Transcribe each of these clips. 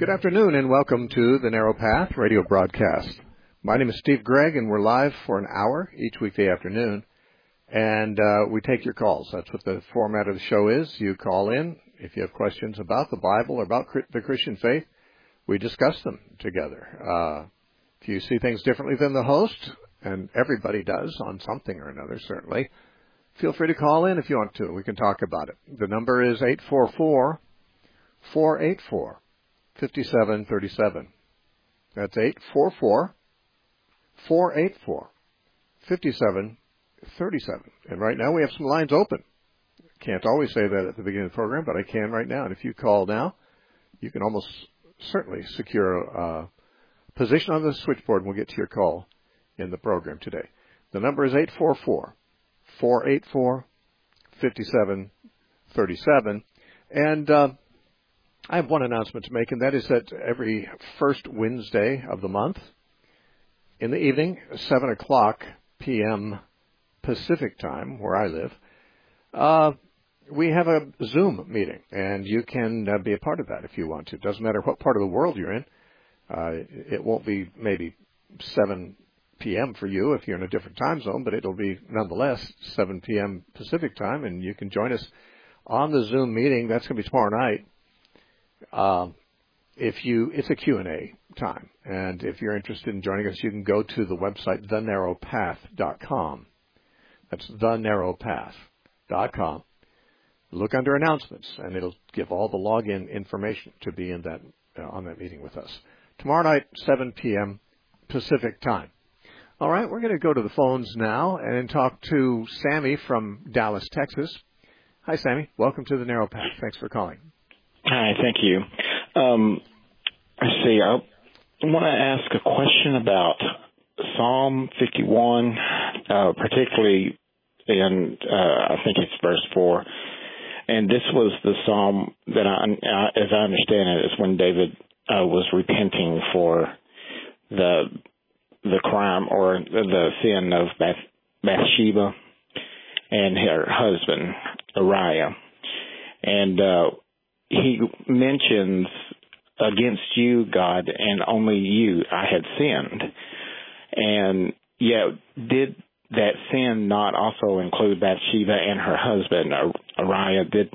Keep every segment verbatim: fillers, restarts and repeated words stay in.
Good afternoon and welcome to the Narrow Path radio broadcast. My name is Steve Gregg and we're live for an hour each weekday afternoon. And uh, we take your calls. That's what the format of the show is. You call in if you have questions about the Bible or about the Christian faith. We discuss them together. Uh, if you see things differently than the host, and everybody does on something or another, certainly, feel free to call in if you want to. We can talk about it. The number is eight four four, four eight four, five seven three seven. That's eight four four, four eight four, five seven thirty-seven. And right now we have some lines open. Can't always say that at the beginning of the program, but I can right now. And if you call now, you can almost certainly secure a position on the switchboard, and we'll get to your call in the program today. The number is eight four four, four eight four, five seven three seven. And uh, I have one announcement to make, and that is that every first Wednesday of the month, in the evening, seven o'clock p.m. Pacific time, where I live, uh, we have a Zoom meeting, and you can uh, be a part of that if you want to. It doesn't matter what part of the world you're in. Uh, it won't be maybe seven p.m. for you if you're in a different time zone, but it'll be nonetheless seven p.m. Pacific time, and you can join us on the Zoom meeting. That's going to be tomorrow night. Uh, if you, it's a Q and A time, and if you're interested in joining us, you can go to the website the narrow path dot com. That's the narrow path dot com. Look under announcements, and it'll give all the login information to be in that uh, on that meeting with us. Tomorrow night, seven p.m. Pacific time. All right, we're going to go to the phones now and talk to Sammy from Dallas, Texas. Hi, Sammy. Welcome to the Narrow Path. Thanks for calling. Hi, thank you. Um, let's see, I want to ask a question about Psalm fifty-one, uh, particularly in, uh, I think it's verse four. And this was the psalm that, I, as I understand it, is when David uh, was repenting for the the crime or the sin of Bath, Bathsheba and her husband, Uriah. And uh, he mentions, against you, God, and only you, I had sinned. And yet, did that sin not also include Bathsheba and her husband, Uriah? Did,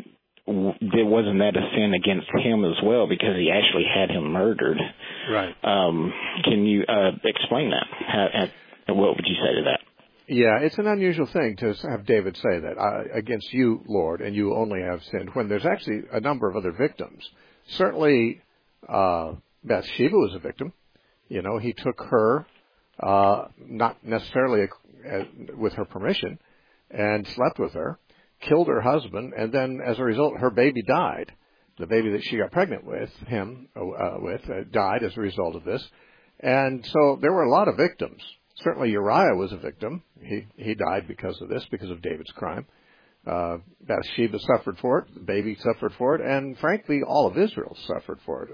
did wasn't that a sin against him as well, because he actually had him murdered? Right. Um, can you uh, explain that? How, how, what would you say to that? Yeah, it's an unusual thing to have David say that, uh, against you, Lord, and you only have sinned, when there's actually a number of other victims. Certainly, uh, Bathsheba was a victim. You know, he took her, uh, not necessarily a, a, with her permission, and slept with her, killed her husband, and then as a result, her baby died. The baby that she got pregnant with, him, uh, with, uh, died as a result of this. And so there were a lot of victims. Certainly Uriah was a victim. He he died because of this, because of David's crime. Uh, Bathsheba suffered for it. The baby suffered for it. And frankly, all of Israel suffered for it,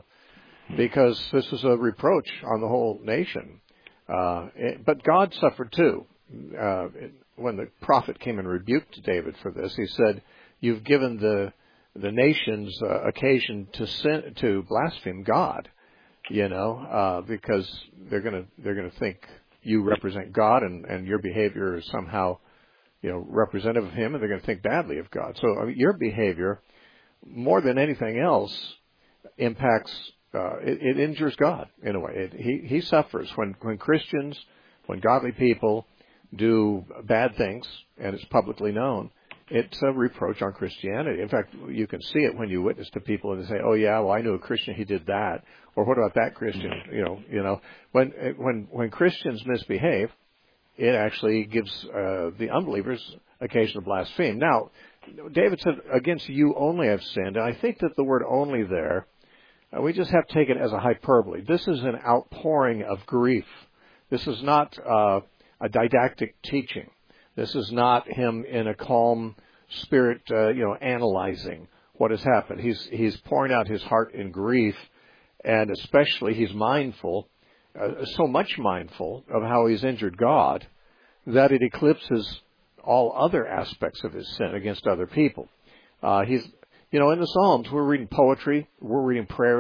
uh, because this was a reproach on the whole nation. Uh, it, but God suffered too. Uh, it, when the prophet came and rebuked David for this, he said, "You've given the the nations uh, occasion to sin, to blaspheme God, you know, uh, because they're gonna they're gonna think you represent God, and, and your behavior is somehow, you know, representative of Him, and they're going to think badly of God. So I mean, your behavior, more than anything else, impacts, uh, it, it injures God in a way. It, he he suffers when when Christians, when godly people do bad things, and it's publicly known. It's a reproach on Christianity. In fact, you can see it when you witness to people and they say, "Oh yeah, well I knew a Christian, he did that," or "What about that Christian?" You know, you know, when when when Christians misbehave, it actually gives uh, the unbelievers occasion to blaspheme. Now, David said, "Against you only I've sinned," and I think that the word "only" there, uh, we just have to take it as a hyperbole. This is an outpouring of grief. This is not uh, a didactic teaching. This is not him in a calm spirit, uh, you know, analyzing what has happened. He's he's pouring out his heart in grief, and especially he's mindful, uh, so much mindful of how he's injured God, that it eclipses all other aspects of his sin against other people. Uh, he's, you know, in the Psalms, we're reading poetry, we're reading prayers,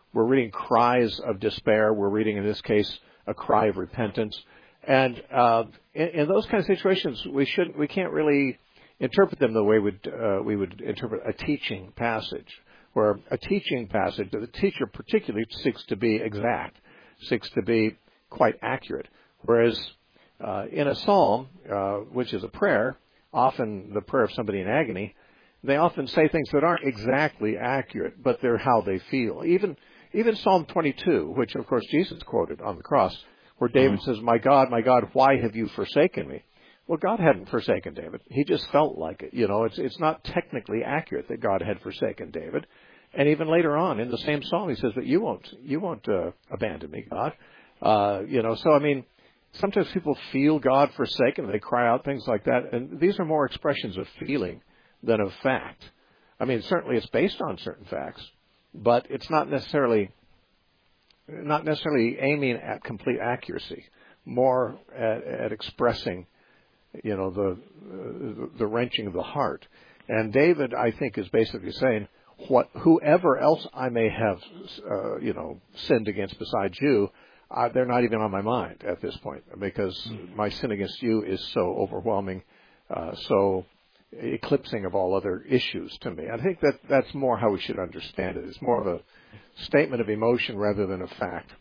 We're reading cries of despair. We're reading, in this case, a cry of repentance. And uh, in, in those kind of situations, we shouldn't, we can't really interpret them the way we'd, uh, we would interpret a teaching passage, where a teaching passage, the teacher particularly seeks to be exact, seeks to be quite accurate. Whereas uh, in a psalm, uh, which is a prayer, often the prayer of somebody in agony, they often say things that aren't exactly accurate, but they're how they feel. Even even Psalm twenty-two, which of course Jesus quoted on the cross, where David mm-hmm. says, "My God, my God, why have you forsaken me?" Well, God hadn't forsaken David. He just felt like it. You know, it's it's not technically accurate that God had forsaken David. And even later on in the same psalm, he says that you won't you won't uh, abandon me, God. Uh, you know, so I mean, sometimes people feel God forsaken. They cry out things like that, and these are more expressions of feeling than of fact. I mean, certainly it's based on certain facts, but it's not necessarily not necessarily aiming at complete accuracy. More at, at expressing, you know, the, the the wrenching of the heart. And David, I think, is basically saying, what whoever else I may have, uh, you know, sinned against besides you, uh, they're not even on my mind at this point, because mm-hmm. my sin against you is so overwhelming, uh, so eclipsing of all other issues to me. I think that that's more how we should understand it. It's more of a statement of emotion rather than a fact.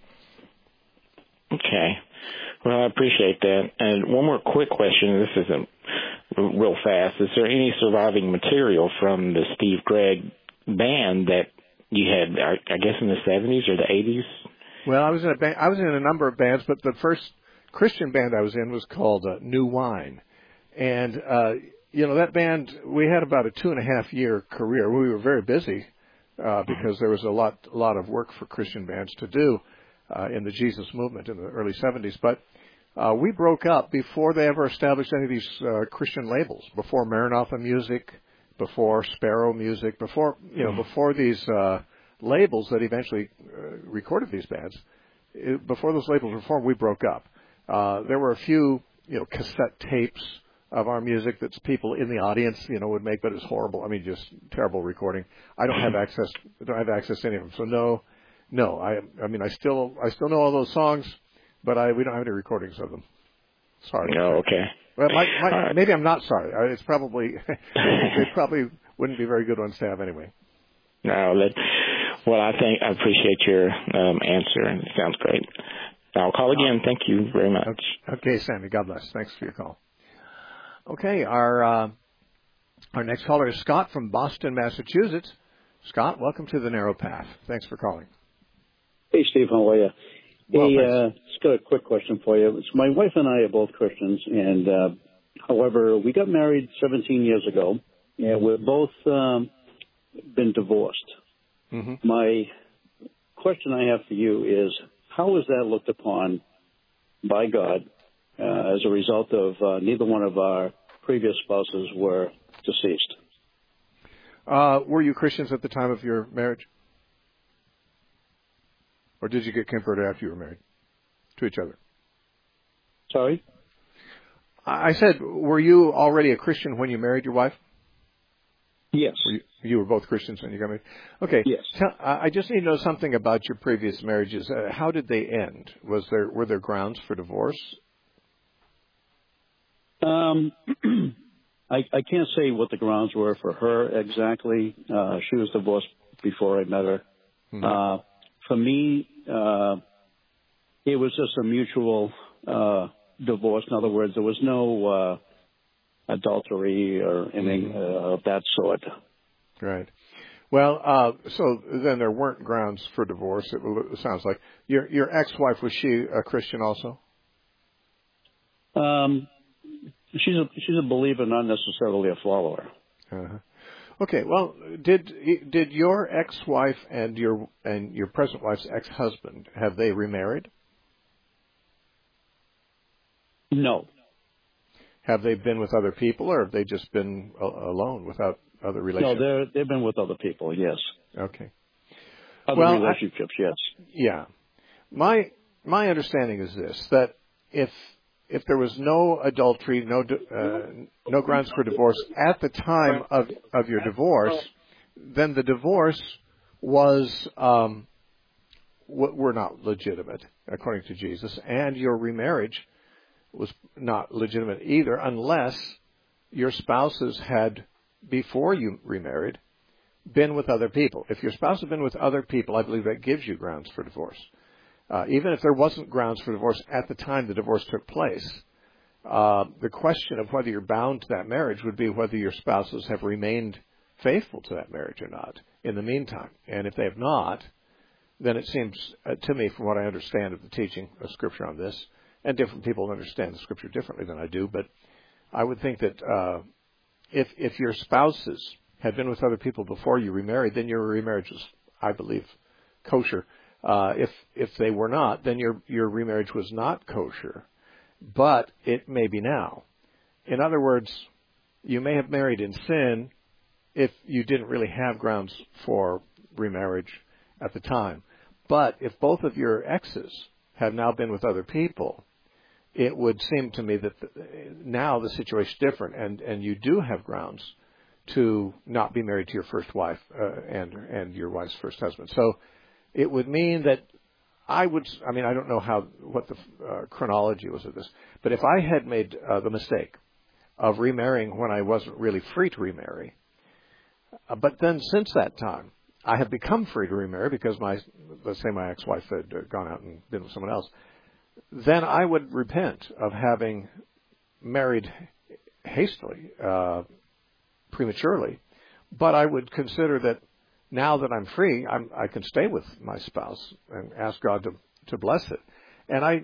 Okay. Well, I appreciate that. And one more quick question. This isn't real fast. Is there any surviving material from the Steve Gregg band that you had, I guess, in the seventies or the eighties? Well, I was in a band, I was in a number of bands, but the first Christian band I was in was called uh, New Wine. And, uh, you know, that band, we had about a two and a half year career. We were very busy uh, because there was a lot, a lot of work for Christian bands to do uh, in the Jesus movement in the early seventies. But uh, we broke up before they ever established any of these uh, Christian labels, before Maranatha Music, before Sparrow Music, before, you know, before these uh, labels that eventually uh, recorded these bands. It, before those labels were formed, we broke up. Uh, there were a few, you know, cassette tapes of our music that people in the audience, you know, would make, but it's horrible. I mean, just terrible recording. I don't have access. Don't have access to any of them. So no, no. I, I mean, I still, I still know all those songs, but I, we don't have any recordings of them. Sorry. Oh, okay. Well, my, my, right. Maybe I'm not sorry. It's probably, they probably wouldn't be very good ones to have anyway. No, that, well, I think I appreciate your um, answer, and it sounds great. I'll call again. Thank you very much. Okay, Sammy. God bless. Thanks for your call. Okay, our uh, our next caller is Scott from Boston, Massachusetts. Scott, welcome to the Narrow Path. Thanks for calling. Hey, Steve, how are you? Well, hey, uh, just got a quick question for you. It's my wife and I are both Christians, and uh, however, we got married seventeen years ago, and we've both um, been divorced. Mm-hmm. My question I have for you is, how is that looked upon by God uh, as a result of uh, neither one of our previous spouses were deceased? Uh, were you Christians at the time of your marriage? Or did you get converted after you were married to each other? Sorry? I said, were you already a Christian when you married your wife? Yes. Were you, you were both Christians when you got married? Okay. Yes. Tell, I just need to know something about your previous marriages. Uh, how did they end? Was there were there grounds for divorce? Um, I, I can't say what the grounds were for her exactly. Uh, she was divorced before I met her. Mm-hmm. Uh, for me, uh, it was just a mutual uh, divorce. In other words, there was no uh, adultery or anything mm-hmm. uh, of that sort. Right. Well, uh, so then there weren't grounds for divorce. It, it sounds like your your ex-wife, was she a Christian also? Um, she's a she's a believer, not necessarily a follower. Uh-huh. Okay. Well, did did your ex-wife and your and your present wife's ex-husband, have they remarried? No. Have they been with other people, or have they just been a- alone without other relationships? No, they're they've been with other people. Yes. Okay. Other well, relationships. I, yes. Yeah. My my understanding is this: that if if there was no adultery, no uh, no grounds for divorce at the time of of your divorce, then the divorce was um, were not legitimate according to Jesus, and your remarriage was not legitimate either unless your spouses had, before you remarried, been with other people. If your spouse had been with other people, I believe that gives you grounds for divorce. Uh, even if there wasn't grounds for divorce at the time the divorce took place, uh, the question of whether you're bound to that marriage would be whether your spouses have remained faithful to that marriage or not in the meantime. And if they have not, then it seems uh, to me, from what I understand of the teaching of Scripture on this, and different people understand the Scripture differently than I do, but I would think that uh, if if your spouses had been with other people before you remarried, then your remarriage was, I believe, kosher. Uh, if if they were not, then your your remarriage was not kosher, but it may be now. In other words, you may have married in sin if you didn't really have grounds for remarriage at the time. But if both of your exes have now been with other people, it would seem to me that the, now the situation is different, and, and you do have grounds to not be married to your first wife uh, and and your wife's first husband. So it would mean that I would, I mean, I don't know how, what the uh, chronology was of this, but if I had made uh, the mistake of remarrying when I wasn't really free to remarry, uh, but then since that time, I have become free to remarry because my, let's say my ex-wife had uh, gone out and been with someone else, then I would repent of having married hastily, uh, prematurely, but I would consider that now that I'm free, I'm, I can stay with my spouse and ask God to, to bless it. And I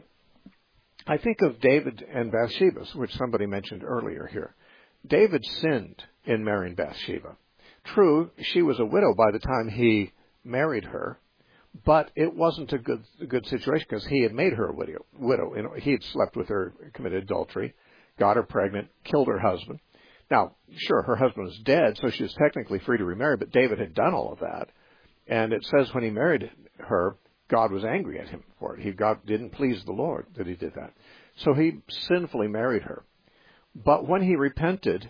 I think of David and Bathsheba, which somebody mentioned earlier here. David sinned in marrying Bathsheba. True, she was a widow by the time he married her, but it wasn't a good a good situation because he had made her a widow. widow. You know, he had slept with her, committed adultery, got her pregnant, killed her husband. Now, sure, her husband was dead, so she was technically free to remarry, but David had done all of that. And it says when he married her, God was angry at him for it. He God didn't please the Lord that he did that. So he sinfully married her. But when he repented,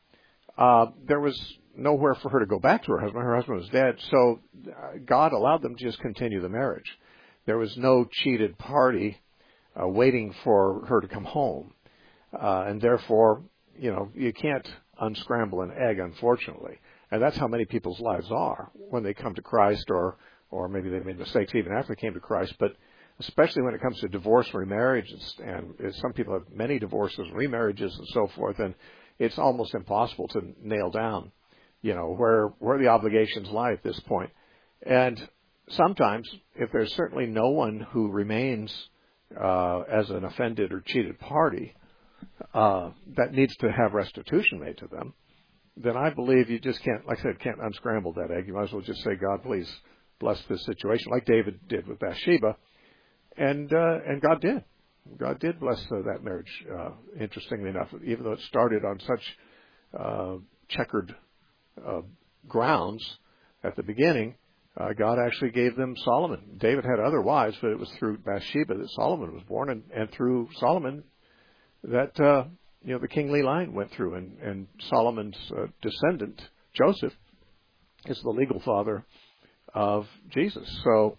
uh, there was nowhere for her to go back to her husband. Her husband was dead, so God allowed them to just continue the marriage. There was no cheated party uh, waiting for her to come home. Uh, and therefore, you know, you can't unscramble an egg, unfortunately. And that's how many people's lives are when they come to Christ, or or maybe they made mistakes even after they came to Christ. But especially when it comes to divorce and remarriage, and some people have many divorces, remarriages, and so forth, and it's almost impossible to nail down, you know, where where the obligations lie at this point. And sometimes, if there's certainly no one who remains uh, as an offended or cheated party, Uh, that needs to have restitution made to them, then I believe you just can't, like I said, can't unscramble that egg. You might as well just say, God, please bless this situation, like David did with Bathsheba. And uh, and God did. God did bless uh, that marriage, uh, interestingly enough, even though it started on such uh, checkered uh, grounds at the beginning. Uh, God actually gave them Solomon. David had other wives, but it was through Bathsheba that Solomon was born, and, and through Solomon that, uh, you know, the kingly line went through, and, and Solomon's uh, descendant, Joseph, is the legal father of Jesus. So,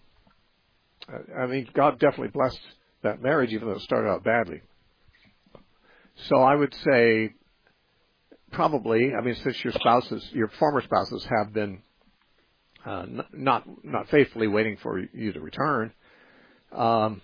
uh, I mean, God definitely blessed that marriage, even though it started out badly. So I would say probably, I mean, since your spouses, your former spouses have been uh, n- not not faithfully waiting for you to return, um,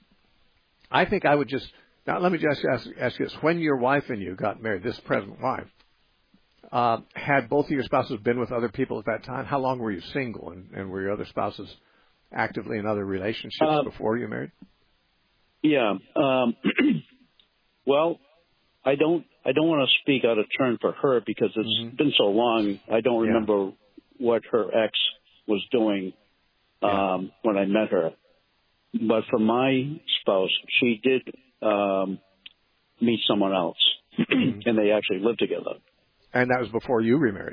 I think I would just... Now, let me just ask, ask you this. When your wife and you got married, this present wife, uh, had both of your spouses been with other people at that time? How long were you single, and, and were your other spouses actively in other relationships uh, before you married? Yeah. Um, well, I don't I don't want to speak out of turn for her because it's mm-hmm. been so long. I don't remember yeah. what her ex was doing um, yeah. when I met her. But for my spouse, she did um, meet someone else, mm-hmm. and they actually lived together. And that was before you remarried?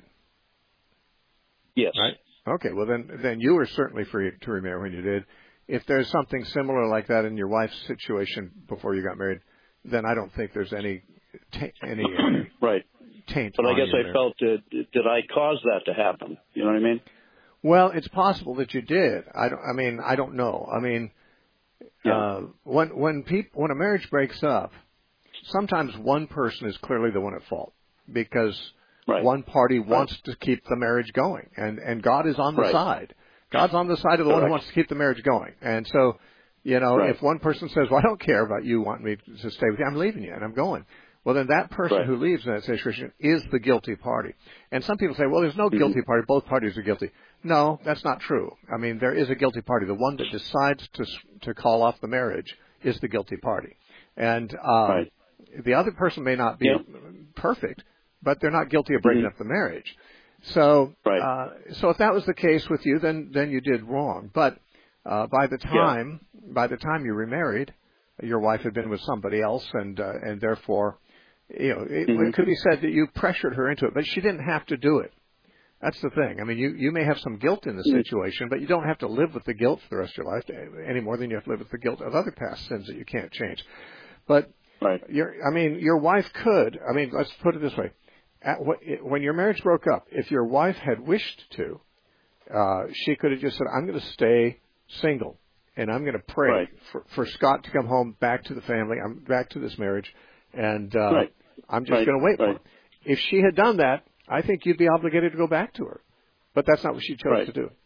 Yes. Right? Okay, well then then you were certainly free to remarry when you did. If there's something similar like that in your wife's situation before you got married, then I don't think there's any ta- any right. taint. But I guess I felt, did, did I cause that to happen? You know what I mean? Well, it's possible that you did. I don't. I mean, I don't know. I mean, yeah. uh, when when people when a marriage breaks up, sometimes one person is clearly the one at fault because right. one party wants right. to keep the marriage going, and and God is on the right. side. God's on the side of the Correct. one who wants to keep the marriage going, and so you know, right. if one person says, "Well, I don't care about you wanting me to stay with you. I'm leaving you, and I'm going." Well, then that person right. who leaves in that situation is the guilty party. And some people say, well, there's no guilty party. Both parties are guilty. No, that's not true. I mean, there is a guilty party. The one that decides to to call off the marriage is the guilty party. And um, right. the other person may not be yep. perfect, but they're not guilty of breaking mm-hmm. up the marriage. So, right. uh, so if that was the case with you, then then you did wrong. But uh, by the time yeah. by the time you remarried, your wife had been with somebody else, and uh, and therefore. You know, it, mm-hmm. it could be said that you pressured her into it, but she didn't have to do it. That's the thing. I mean, you, you may have some guilt in the situation, but you don't have to live with the guilt for the rest of your life any more than you have to live with the guilt of other past sins that you can't change. But, right. your, I mean, your wife could, I mean, let's put it this way. At, when your marriage broke up, if your wife had wished to, uh, she could have just said, I'm going to stay single, and I'm going to pray right. for, for Scott to come home back to the family, I'm back to this marriage, and uh, right. I'm just right. going to wait right. for him. If she had done that, I think you'd be obligated to go back to her. But that's not what she chose right. to do.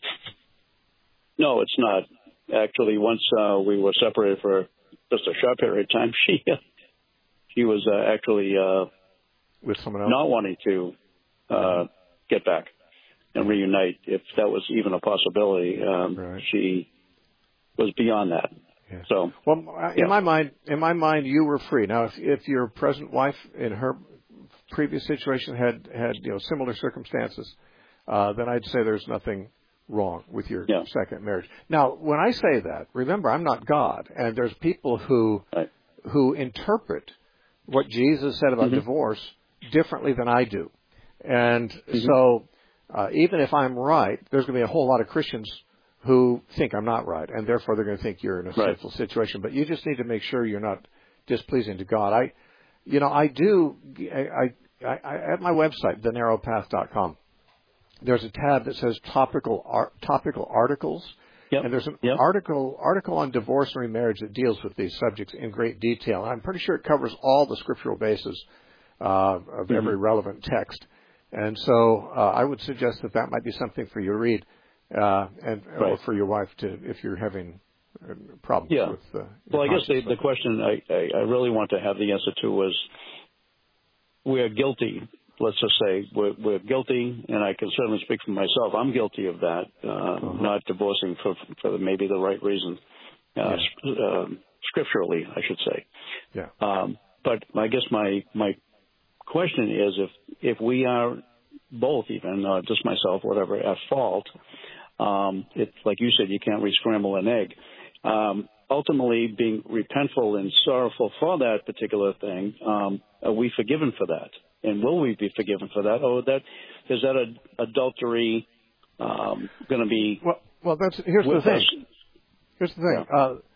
No, it's not. Actually, once uh, we were separated for just a short period of time, she uh, she was uh, actually uh, with someone else, not wanting to uh, get back and reunite, if that was even a possibility. Um, right. She was beyond that. Yeah. So, well, in yeah. my mind, in my mind, you were free. Now, if, if your present wife in her previous situation had had you know similar circumstances, uh, then I'd say there's nothing wrong with your yeah. second marriage. Now, when I say that, remember, I'm not God, and there's people who right. who interpret what Jesus said about mm-hmm. divorce differently than I do, and mm-hmm. so uh, even if I'm right, there's going to be a whole lot of Christians who think I'm not right, and therefore they're going to think you're in a right. sinful situation. But you just need to make sure you're not displeasing to God. I, you know, I do. I, I, I at my website, the narrow path dot com, there's a tab that says topical art, topical articles, yep. and there's an yep. article article on divorce and remarriage that deals with these subjects in great detail. I'm pretty sure it covers all the scriptural bases uh, of mm-hmm. every relevant text. And so uh, I would suggest that that might be something for you to read. Uh, and right. or for your wife to, if you're having problems yeah. with. Uh, well, I guess the, the question I, I, I really want to have the answer to was, we're guilty. Let's just say we're, we're guilty, and I can certainly speak for myself. I'm guilty of that, uh, uh-huh. not divorcing for for maybe the right reason, uh, yeah. uh, scripturally, I should say. Yeah. Um, but I guess my my question is, if if we are both, even uh, just myself, whatever, at fault. Um, it's like you said, you can't re-scramble an egg. Um, ultimately, being repentful and sorrowful for that particular thing, um, are we forgiven for that? And will we be forgiven for that? Or that is that a, adultery um, going to be? Well, well, that's here's the thing. Us? Here's the thing. Yeah. Uh,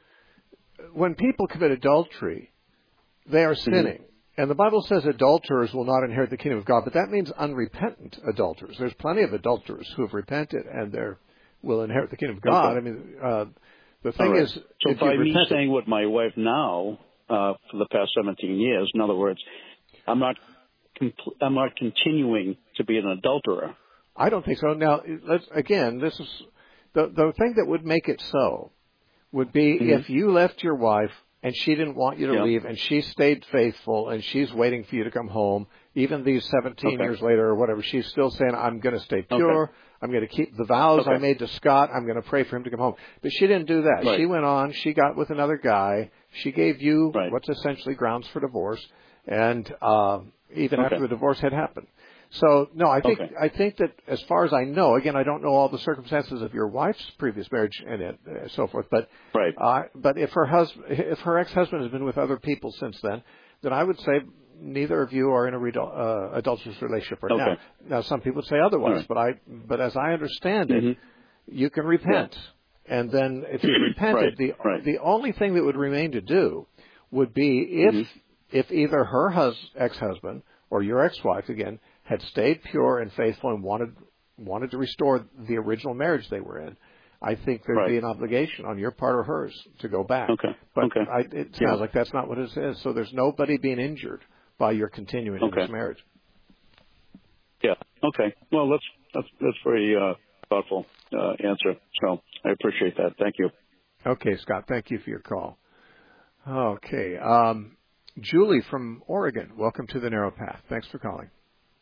when people commit adultery, they are sinning. Mm-hmm. And the Bible says adulterers will not inherit the kingdom of God, but that means unrepentant adulterers. There's plenty of adulterers who have repented and they will inherit the kingdom of God. Okay. I mean, uh, the thing right. is, so by me repented, staying with my wife now uh, for the past seventeen years, in other words, I'm not, compl- I'm not continuing to be an adulterer. I don't think so. Now, let's again, this is the the thing that would make it so would be mm-hmm. if you left your wife and she didn't want you to yeah. leave, and she stayed faithful, and she's waiting for you to come home. Even these seventeen okay. years later or whatever, she's still saying, I'm going to stay pure. Okay. I'm going to keep the vows okay. I made to Scott. I'm going to pray for him to come home. But she didn't do that. Right. She went on. She got with another guy. She gave you right. what's essentially grounds for divorce, and uh, even okay. after the divorce had happened. So, no, I think okay. I think that as far as I know, again, I don't know all the circumstances of your wife's previous marriage and it, uh, so forth, but right. uh, but if her husband, if her ex-husband has been with other people since then, then I would say neither of you are in a redul- uh, adulterous relationship right okay. now. Now, some people would say otherwise, right. but I but as I understand it, mm-hmm. you can repent, yeah. and then if you repented, right. the right. the only thing that would remain to do would be if mm-hmm. if either her hus- ex-husband or your ex-wife again had stayed pure and faithful and wanted wanted to restore the original marriage they were in, I think there'd right. be an obligation on your part or hers to go back. Okay. But okay. I, it sounds yeah. like that's not what it says. So there's nobody being injured by your continuing okay. in this marriage. Yeah. Okay. Well, that's that's that's very uh, thoughtful uh, answer. So I appreciate that. Thank you. Okay, Scott. Thank you for your call. Okay. Um, Julie from Oregon. Welcome to the Narrow Path. Thanks for calling.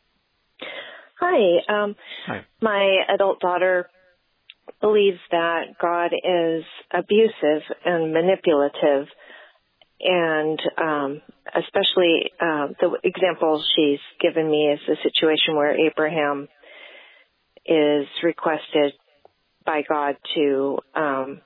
Hi. Um, Hi. My adult daughter believes that God is abusive and manipulative, and um, especially uh, the example she's given me is the situation where Abraham is requested by God to um,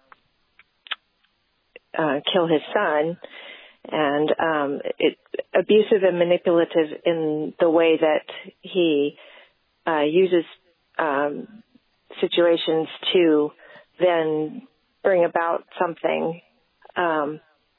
uh, kill his son, and um, it, abusive and manipulative in the way that he uh, uses um, situations to then bring about something. Um,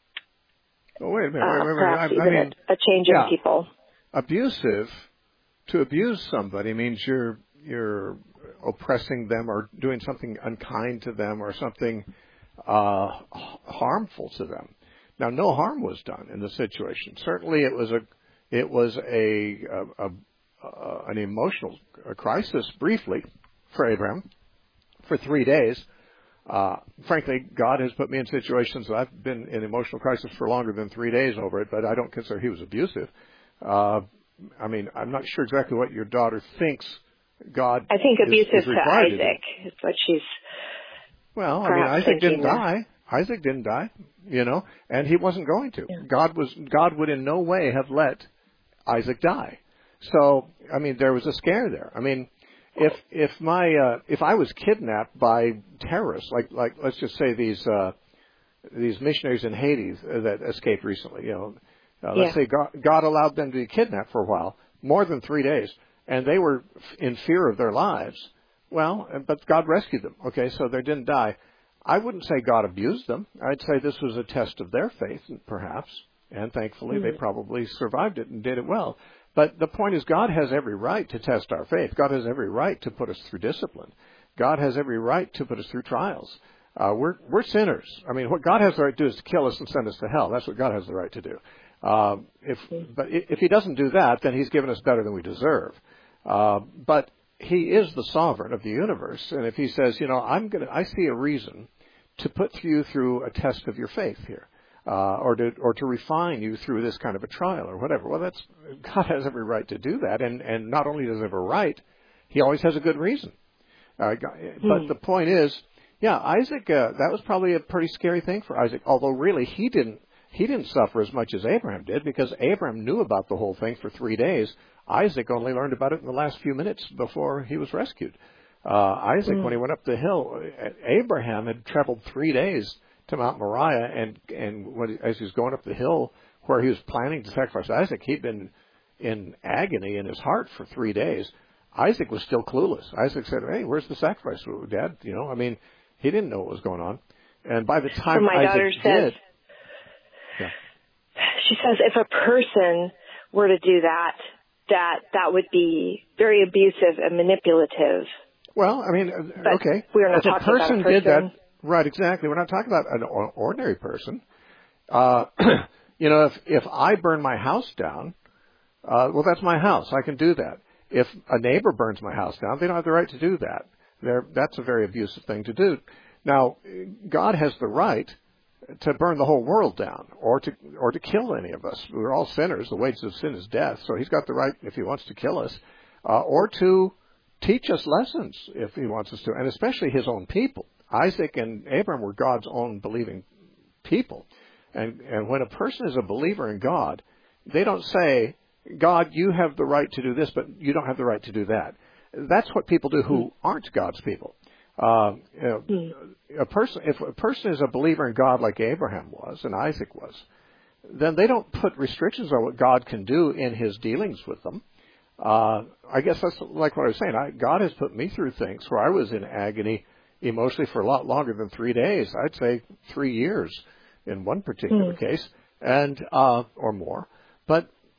well, wait a minute. uh, Wait, wait, wait. perhaps I, even I mean, a, a change yeah. in people. Abusive, to abuse somebody means you're you're oppressing them or doing something unkind to them or something uh, harmful to them. Now, no harm was done in the situation. Certainly, it was a it was a, a, a, a an emotional crisis briefly for Abraham for three days. Uh, frankly, God has put me in situations that I've been in emotional crisis for longer than three days over it, but I don't consider he was abusive. Uh, I mean, I'm not sure exactly what your daughter thinks God I think is, abusive is to required to do. Isaac is what she's. Well, I mean, Isaac didn't thinking die. Isaac didn't die, you know, and he wasn't going to. Yeah. God was God would in no way have let Isaac die. So, I mean, there was a scare there. I mean, if if my uh, if I was kidnapped by terrorists, like like let's just say these uh, these missionaries in Haiti that escaped recently, you know, uh, let's Yeah. say God, God allowed them to be kidnapped for a while, more than three days, and they were in fear of their lives. Well, but God rescued them. Okay, so they didn't die. I wouldn't say God abused them. I'd say this was a test of their faith, perhaps, and thankfully mm-hmm. they probably survived it and did it well. But the point is, God has every right to test our faith. God has every right to put us through discipline. God has every right to put us through trials. Uh, we're we're sinners. I mean, what God has the right to do is to kill us and send us to hell. That's what God has the right to do. Uh, if but if He doesn't do that, then He's given us better than we deserve. Uh, but He is the sovereign of the universe, and if He says, you know, I'm gonna, I see a reason to put you through a test of your faith here, uh, or to or to refine you through this kind of a trial or whatever. Well, that's God has every right to do that, and and not only does He have a right, He always has a good reason. Uh, but hmm. the point is, yeah, Isaac, uh, that was probably a pretty scary thing for Isaac. Although really, he didn't he didn't suffer as much as Abraham did, because Abraham knew about the whole thing for three days. Isaac only learned about it in the last few minutes before he was rescued. Uh, Isaac, mm. when he went up the hill, Abraham had traveled three days to Mount Moriah, and and when, as he was going up the hill where he was planning to sacrifice Isaac, he'd been in agony in his heart for three days. Isaac was still clueless. Isaac said, "Hey, where's the sacrifice, Dad?" You know, I mean, he didn't know what was going on. And by the time so my Isaac daughter says, did, yeah. she says, if a person were to do that, that that would be very abusive and manipulative. Well, I mean, but okay. We are not if talking a person, about a person did that, right? Exactly. We're not talking about an ordinary person. Uh, you know, if if I burn my house down, uh, well, that's my house. I can do that. If a neighbor burns my house down, they don't have the right to do that. They're, that's a very abusive thing to do. Now, God has the right to burn the whole world down, or to or to kill any of us. We're all sinners. The wages of sin is death. So He's got the right, if He wants to kill us, uh, or to teach us lessons if He wants us to, and especially His own people. Isaac and Abraham were God's own believing people. And and when a person is a believer in God, they don't say, God, you have the right to do this, but you don't have the right to do that. That's what people do who aren't God's people. Uh, you know, mm. a person, if a person is a believer in God like Abraham was and Isaac was, then they don't put restrictions on what God can do in His dealings with them. Uh, I guess that's like what I was saying. I, God has put me through things where I was in agony emotionally for a lot longer than three days. I'd say three years in one particular mm. case, and uh, or more. But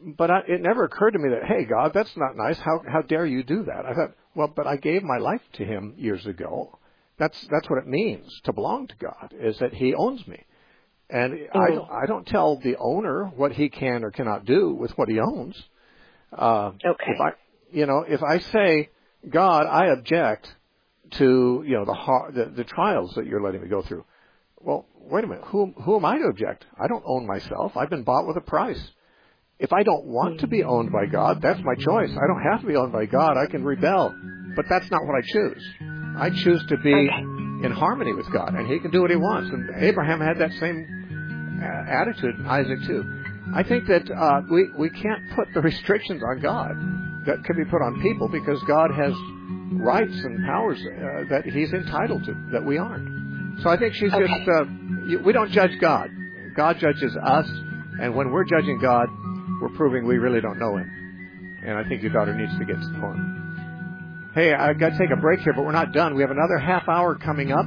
but I, it never occurred to me that, hey, God, that's not nice. How how dare you do that? I thought, well, but I gave my life to him years ago. That's that's what it means to belong to God, is that he owns me. And mm-hmm. I, don't, I don't tell the owner what he can or cannot do with what he owns. Uh, okay. If I, you know, if I say, God, I object to, you know, the, hard, the the trials that you're letting me go through. Well, wait a minute. Who who am I to object? I don't own myself. I've been bought with a price. If I don't want to be owned by God, that's my choice. I don't have to be owned by God. I can rebel. But that's not what I choose. I choose to be okay. in harmony with God, and he can do what he wants. And Abraham had that same uh, attitude, and Isaac too. I think that uh, we, we can't put the restrictions on God that can be put on people, because God has rights and powers uh, that he's entitled to, that we aren't. So I think she's okay. just, uh, we don't judge God. God judges us, and when we're judging God, we're proving we really don't know him. And I think your daughter needs to get to the point. Hey, I've got to take a break here, but we're not done. We have another half hour coming up.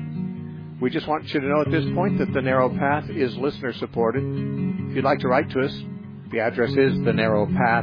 We just want you to know at this point that The Narrow Path is listener supported. If you'd like to write to us, the address is The Narrow Path,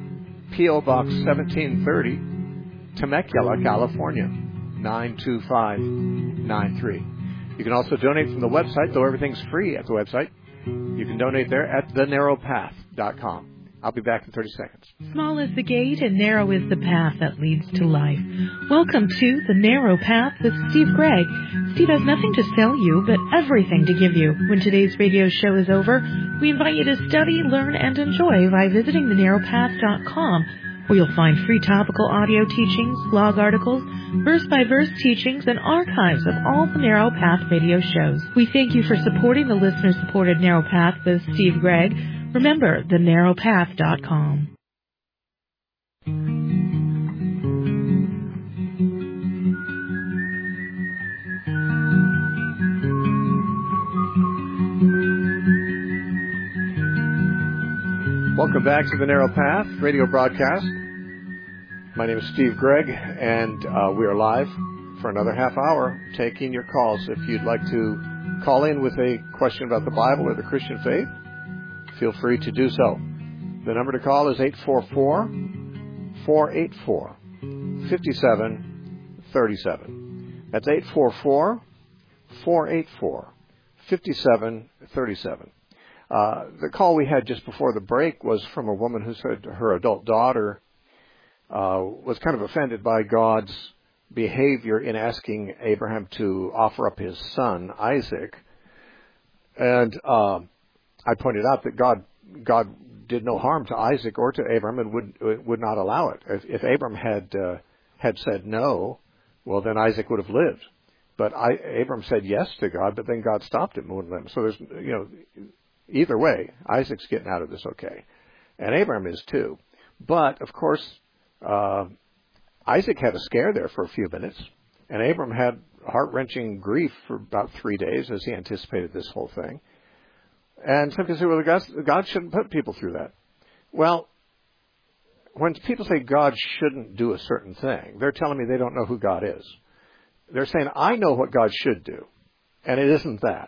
P O Box seventeen thirty, Temecula, California, nine two five nine three. You can also donate from the website, though everything's free at the website. You can donate there at the narrow path dot com. I'll be back in thirty seconds. Small is the gate and narrow is the path that leads to life. Welcome to The Narrow Path with Steve Gregg. Steve has nothing to sell you, but everything to give you. When today's radio show is over, we invite you to study, learn, and enjoy by visiting the narrow path dot com, where you'll find free topical audio teachings, blog articles, verse-by-verse teachings, and archives of all the Narrow Path radio shows. We thank you for supporting the listener-supported Narrow Path with Steve Gregg. Remember, the narrow path dot com. Welcome back to the Narrow Path radio broadcast. My name is Steve Gregg, and uh, we are live for another half hour taking your calls. If you'd like to call in with a question about the Bible or the Christian faith, feel free to do so. The number to call is eight four four, four eight four, five seven three seven. That's eight four four, four eight four, five seven three seven. Uh, the call we had just before the break was from a woman who said her adult daughter uh, was kind of offended by God's behavior in asking Abraham to offer up his son, Isaac. And uh, I pointed out that God God did no harm to Isaac or to Abraham and would would not allow it. If, if Abraham had uh, had said no, well, then Isaac would have lived. But I, Abraham said yes to God, but then God stopped him and wouldn't let him. So there's, you know, either way, Isaac's getting out of this okay, and Abraham is too. But of course, uh, Isaac had a scare there for a few minutes, and Abraham had heart-wrenching grief for about three days as he anticipated this whole thing. And some people say, well, God, God shouldn't put people through that. Well, when people say God shouldn't do a certain thing, they're telling me they don't know who God is. They're saying, I know what God should do, and it isn't that.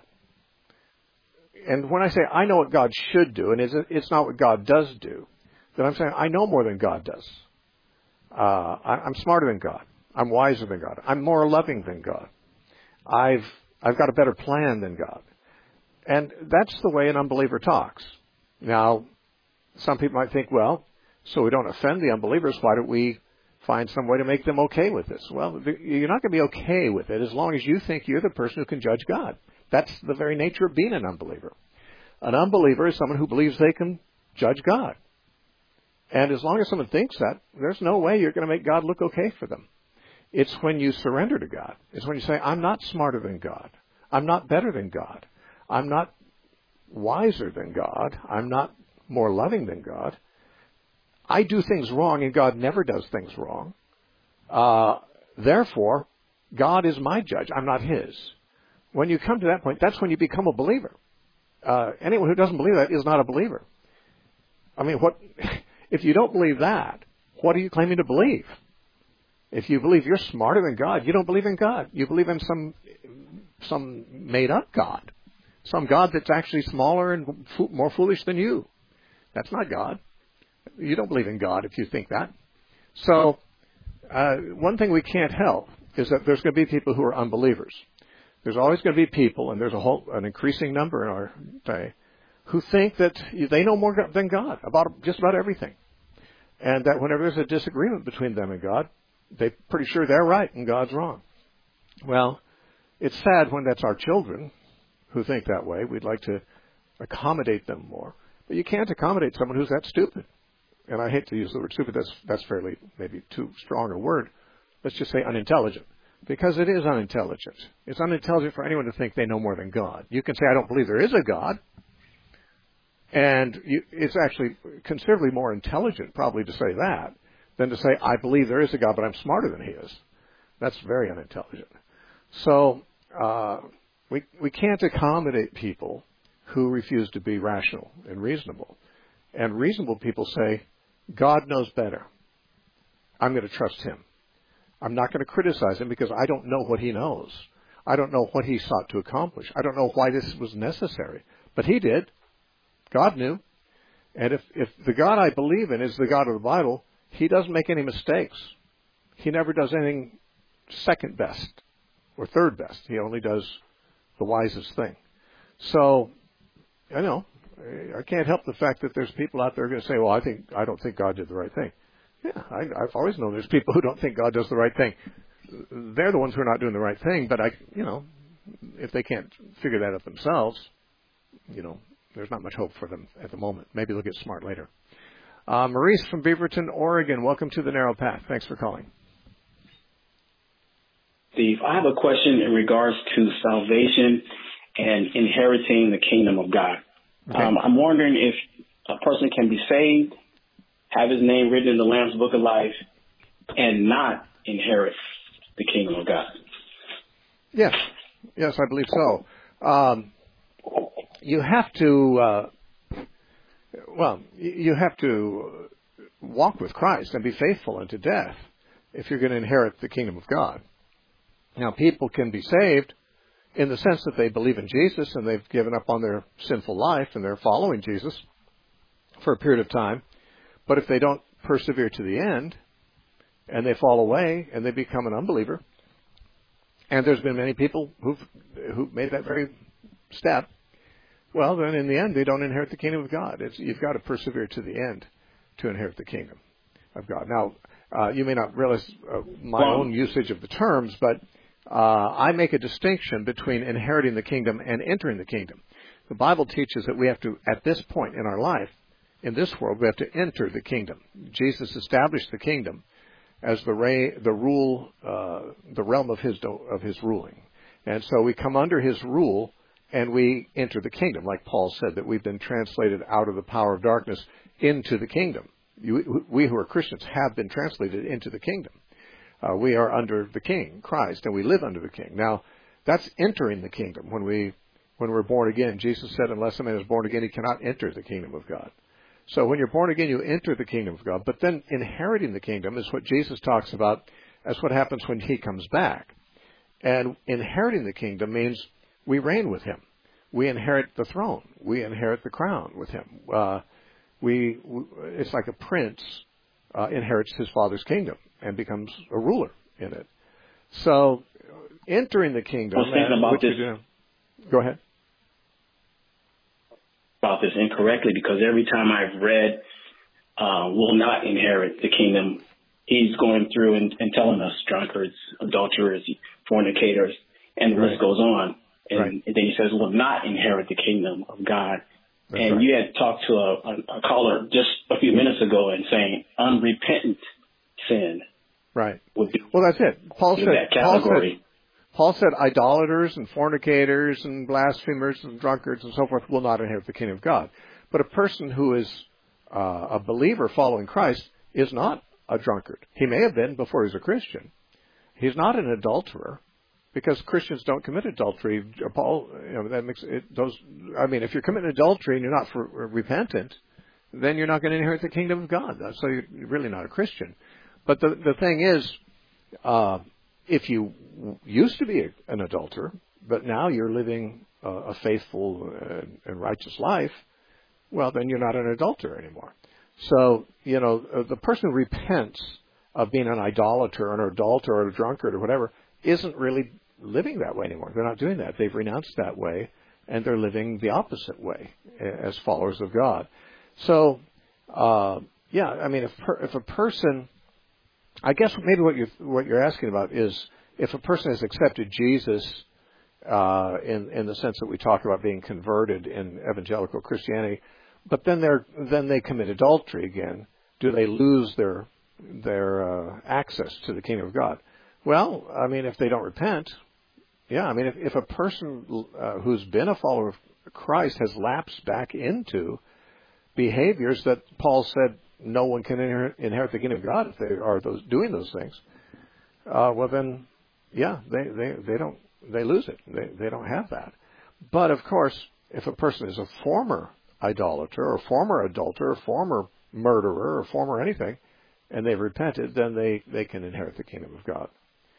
And when I say I know what God should do, and it's not what God does do, then I'm saying I know more than God does. Uh, I'm smarter than God. I'm wiser than God. I'm more loving than God. I've I've got a better plan than God. And that's the way an unbeliever talks. Now, some people might think, well, so we don't offend the unbelievers, why don't we find some way to make them okay with this? Well, you're not going to be okay with it as long as you think you're the person who can judge God. That's the very nature of being an unbeliever. An unbeliever is someone who believes they can judge God. And as long as someone thinks that, there's no way you're going to make God look okay for them. It's when you surrender to God. It's when you say, I'm not smarter than God. I'm not better than God. I'm not wiser than God. I'm not more loving than God. I do things wrong, and God never does things wrong. Uh, therefore, God is my judge. I'm not his. When you come to that point, that's when you become a believer. Uh, anyone who doesn't believe that is not a believer. I mean, what if you don't believe that, what are you claiming to believe? If you believe you're smarter than God, you don't believe in God. You believe in some some made-up God. Some God that's actually smaller and fo- more foolish than you. That's not God. you don't believe in God if you think that. So uh, one thing we can't help is that there's going to be people who are unbelievers. There's always going to be people, and there's a whole an increasing number in our day, who think that they know more than God about just about everything. And that whenever there's a disagreement between them and God, they're pretty sure they're right and God's wrong. Well, it's sad when that's our children who think that way. We'd like to accommodate them more. But you can't accommodate someone who's that stupid. And I hate to use the word stupid. That's, that's fairly maybe too strong a word. Let's just say unintelligent. Because it is unintelligent. It's unintelligent for anyone to think they know more than God. You can say, I don't believe there is a God. And you, it's actually considerably more intelligent probably to say that than to say, I believe there is a God, but I'm smarter than he is. That's very unintelligent. So uh, we we can't accommodate people who refuse to be rational and reasonable. And reasonable people say, God knows better. I'm going to trust him. I'm not going to criticize him because I don't know what he knows. I don't know what he sought to accomplish. I don't know why this was necessary. But he did. God knew. And if, if the God I believe in is the God of the Bible, he doesn't make any mistakes. He never does anything second best or third best. He only does the wisest thing. So, I know, I can't help the fact that there's people out there going to say, well, I think I don't think God did the right thing. Yeah, I, I've always known there's people who don't think God does the right thing. They're the ones who are not doing the right thing, but I, you know, if they can't figure that out themselves, you know, there's not much hope for them at the moment. Maybe they'll get smart later. Uh, Maurice from Beaverton, Oregon, welcome to the Narrow Path. Thanks for calling. Steve, I have a question in regards to salvation and inheriting the kingdom of God. Okay. Um, I'm wondering if a person can be saved, have his name written in the Lamb's Book of Life, and not inherit the kingdom of God. Yes. Yes, I believe so. Um, you have to, uh, well, you have to walk with Christ and be faithful unto death if you're going to inherit the kingdom of God. Now, people can be saved in the sense that they believe in Jesus and they've given up on their sinful life and they're following Jesus for a period of time. But if they don't persevere to the end and they fall away and they become an unbeliever, and there's been many people who've, who've made that very step, well, then in the end, they don't inherit the kingdom of God. It's, you've got to persevere to the end to inherit the kingdom of God. Now, uh, you may not realize uh, my well, own usage of the terms, but uh, I make a distinction between inheriting the kingdom and entering the kingdom. The Bible teaches that we have to, at this point in our life, in this world, we have to enter the kingdom. Jesus established the kingdom as the ray, the rule, uh, the realm of his of his ruling, and so we come under his rule and we enter the kingdom, like Paul said that we've been translated out of the power of darkness into the kingdom. You, we who are Christians have been translated into the kingdom. Uh, we are under the King, Christ, and we live under the King. Now, that's entering the kingdom. When we when we're born again, Jesus said, "Unless a man is born again, he cannot enter the kingdom of God." So when you're born again, you enter the kingdom of God. But then inheriting the kingdom is what Jesus talks about as what happens when he comes back. And inheriting the kingdom means we reign with him. We inherit the throne. We inherit the crown with him. Uh, we, it's like a prince uh, inherits his father's kingdom and becomes a ruler in it. So entering the kingdom. I was thinking about this. Do, go ahead. About this incorrectly, because every time I've read uh, will not inherit the kingdom, he's going through and, and telling us drunkards, adulterers, fornicators, and the right. list goes on. And, right. and then he says will not inherit the kingdom of God. That's and right. you had talked to a, a, a caller just a few minutes ago and saying unrepentant sin. Right. Would be well, that's it. Paul said. That category. Paul said, Paul said idolaters and fornicators and blasphemers and drunkards and so forth will not inherit the kingdom of God. But a person who is uh, a believer following Christ is not a drunkard. He may have been before he was a Christian. He's not an adulterer because Christians don't commit adultery. Paul, you know, that makes it those. I mean, if you're committing adultery and you're not for, repentant, then you're not going to inherit the kingdom of God. So you're really not a Christian. But the the thing is. Uh, If you used to be a, an adulterer, but now you're living uh, a faithful and, and righteous life, well, then you're not an adulterer anymore. So you know, the person who repents of being an idolater or an adulterer or a drunkard or whatever isn't really living that way anymore. They're not doing that. They've renounced that way, and they're living the opposite way as followers of God. So, uh, yeah, I mean, if per, if a person, I guess maybe what you're what you're asking about is if a person has accepted Jesus uh, in in the sense that we talk about being converted in evangelical Christianity, but then they're then they commit adultery again. Do they lose their their uh, access to the kingdom of God? Well, I mean, if they don't repent, yeah, I mean, if, if a person uh, who's been a follower of Christ has lapsed back into behaviors that Paul said no one can inherit, inherit the kingdom of God if they are those doing those things, uh, well then, yeah, they, they, they don't they lose it. They they don't have that. But of course, if a person is a former idolater or former adulterer, or former murderer, or former anything, and they've repented, then they, they can inherit the kingdom of God.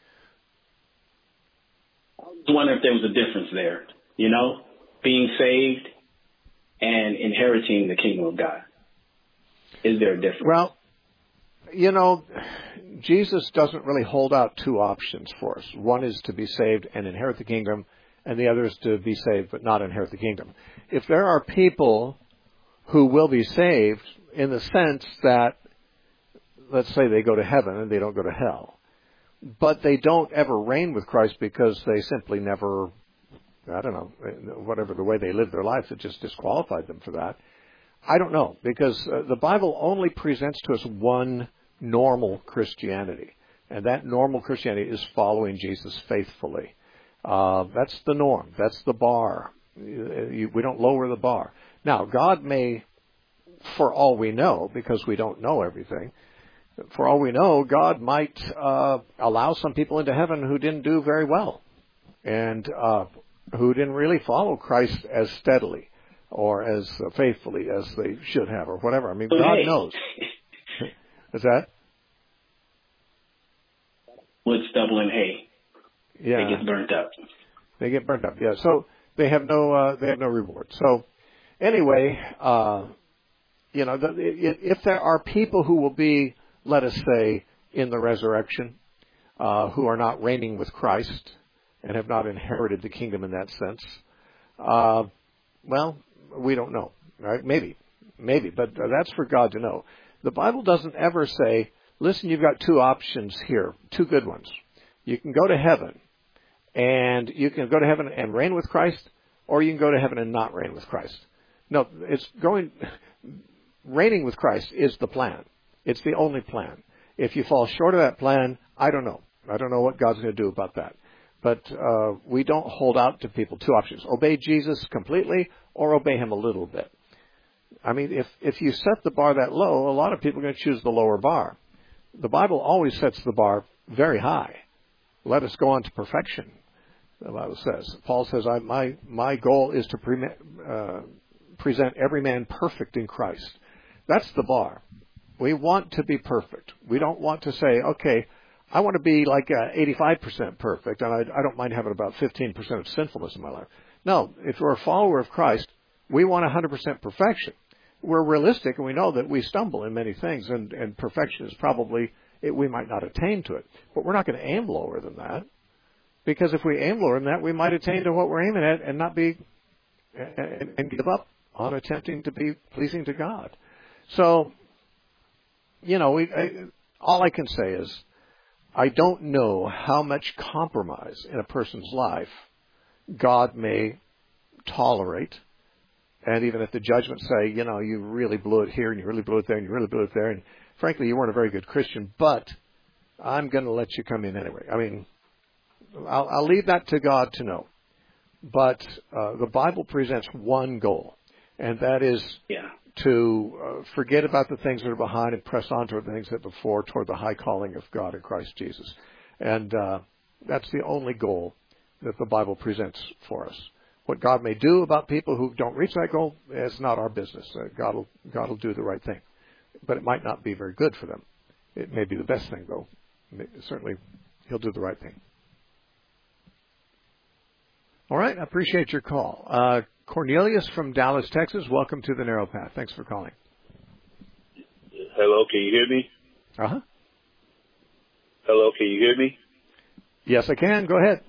I wonder if there was a difference there, you know, being saved and inheriting the kingdom of God. Is there a difference? Well, you know, Jesus doesn't really hold out two options for us. One is to be saved and inherit the kingdom, and the other is to be saved but not inherit the kingdom. If there are people who will be saved in the sense that, let's say they go to heaven and they don't go to hell, but they don't ever reign with Christ because they simply never, I don't know, whatever the way they live their life, it just disqualified them for that. I don't know, because uh, the Bible only presents to us one normal Christianity, and that normal Christianity is following Jesus faithfully. Uh, that's the norm. That's the bar. You, you, we don't lower the bar. Now, God may, for all we know, because we don't know everything, for all we know, God might uh, allow some people into heaven who didn't do very well and uh, who didn't really follow Christ as steadily or as faithfully as they should have or whatever. I mean, God hey. knows. Is that? Wood, stubble, and hay. Yeah. They get burnt up. They get burnt up, yeah. So they have no uh, they have no reward. So anyway, uh, you know, the, if there are people who will be, let us say, in the resurrection, uh, who are not reigning with Christ and have not inherited the kingdom in that sense, uh, well, we don't know, right? Maybe, maybe, but that's for God to know. The Bible doesn't ever say, listen, you've got two options here, two good ones. You can go to heaven, and you can go to heaven and reign with Christ, or you can go to heaven and not reign with Christ. No, it's going, reigning with Christ is the plan. It's the only plan. If you fall short of that plan, I don't know. I don't know what God's going to do about that. But uh, we don't hold out to people two options. Obey Jesus completely or obey him a little bit. I mean, if, if you set the bar that low, a lot of people are going to choose the lower bar. The Bible always sets the bar very high. Let us go on to perfection, the Bible says. Paul says, I, my, my goal is to pre- uh, present every man perfect in Christ. That's the bar. We want to be perfect. We don't want to say, okay, I want to be like uh, eighty-five percent perfect, and I, I don't mind having about fifteen percent of sinfulness in my life. No, if we're a follower of Christ, we want one hundred percent perfection. We're realistic, and we know that we stumble in many things, and, and perfection is probably, it, we might not attain to it. But we're not going to aim lower than that, because if we aim lower than that, we might attain to what we're aiming at and not be, and, and give up on attempting to be pleasing to God. So, you know, we, I, all I can say is, I don't know how much compromise in a person's life God may tolerate. And even if the judgment say, you know, you really blew it here and you really blew it there and you really blew it there, and frankly, you weren't a very good Christian, but I'm going to let you come in anyway. I mean, I'll, I'll leave that to God to know. But uh, the Bible presents one goal, and that is yeah. to uh, forget about the things that are behind and press on toward the things that are before, toward the high calling of God in Christ Jesus. And uh, that's the only goal that the Bible presents for us. What God may do about people who don't reach that goal is not our business. Uh, God will God will do the right thing. But it might not be very good for them. It may be the best thing, though. Certainly, he'll do the right thing. All right, I appreciate your call. Uh, Cornelius from Dallas, Texas, welcome to the Narrow Path. Thanks for calling. Hello, can you hear me? Uh-huh. Hello, can you hear me? Yes, I can. Go ahead.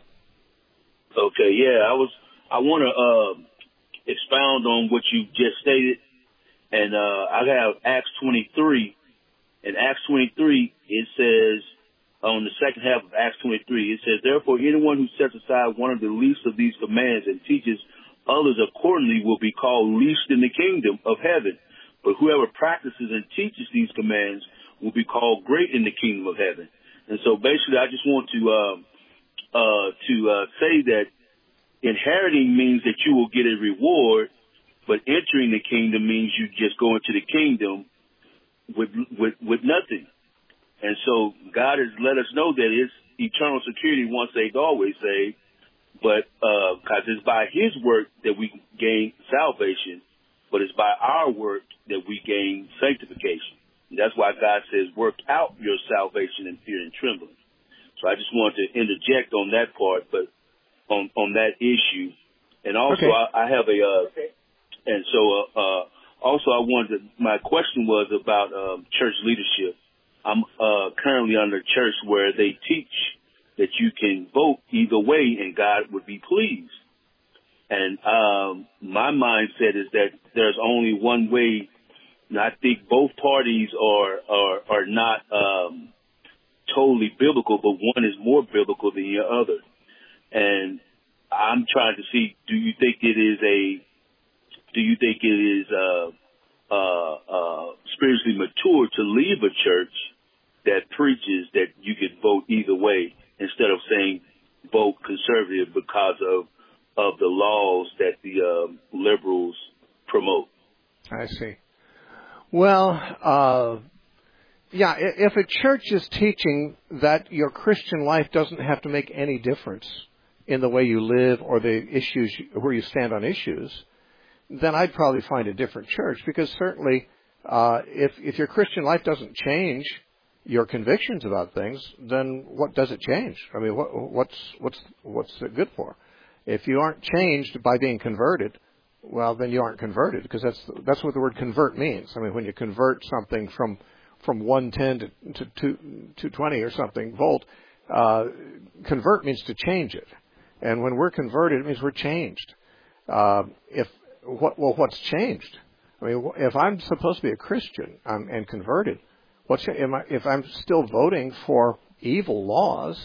Okay, yeah, I was. I want to uh, expound on what you just stated, and uh, I have Acts twenty-three. In Acts twenty-three, it says, on the second half of Acts twenty-three, it says, therefore, anyone who sets aside one of the least of these commands and teaches others accordingly will be called least in the kingdom of heaven. But whoever practices and teaches these commands will be called great in the kingdom of heaven. And so basically, I just want to uh, uh, to uh, say that inheriting means that you will get a reward, but entering the kingdom means you just go into the kingdom with with with nothing. And so God has let us know that it's eternal security, once saved, always saved. But because uh, it's by His work that we gain salvation, but it's by our work that we gain sanctification. And that's why God says, work out your salvation in fear and trembling. So I just wanted to interject on that part, but on on that issue. And also, okay. I, I have a, uh, okay. and so uh, uh, also I wanted to, my question was about um, church leadership. I'm uh, currently under a church where they teach that you can vote either way and God would be pleased. And um, my mindset is that there's only one way. And I think both parties are are, are not um, totally biblical, but one is more biblical than the other. And I'm trying to see: do you think it is a do you think it is uh, uh, uh, spiritually mature to leave a church that preaches that you can vote either way instead of saying vote conservative because of of the laws that the uh, liberals promote? I see. Well, uh, yeah, if a church is teaching that your Christian life doesn't have to make any difference in the way you live or the issues where you stand on issues, then I'd probably find a different church, because certainly uh, if if your Christian life doesn't change your convictions about things, then what does it change? I mean, what, what's what's what's it good for? If you aren't changed by being converted, well, then you aren't converted, because that's that's what the word convert means. I mean, when you convert something from from one ten to to two twenty or something volt, uh, convert means to change it. And when we're converted, it means we're changed. Uh, if what well, what's changed? I mean, if I'm supposed to be a Christian um, and converted, what's am I, if I'm still voting for evil laws,